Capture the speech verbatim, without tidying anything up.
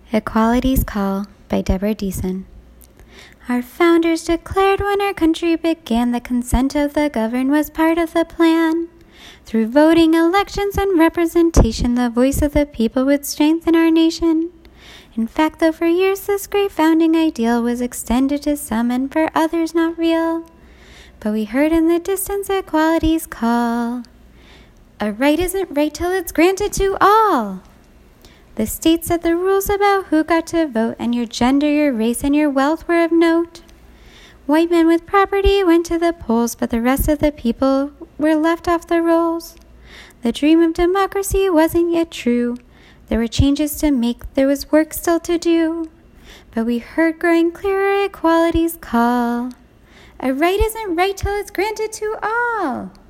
Equality's Call by Deborah Deason. Our founders declared when our country began the consent of the governed was part of the plan. Through voting, elections, and representation, the voice of the people would strengthen our nation. In fact, though for years this great founding ideal was extended to some and for others not real, but we heard in the distance equality's call. A right isn't right till it's granted to all. The state set the rules about who got to vote, and your gender, your race, and your wealth were of note. White men with property went to the polls, but the rest of the people were left off the rolls. The dream of democracy wasn't yet true. There were changes to make, there was work still to do. But we heard growing clearer equality's call. A right isn't right till it's granted to all.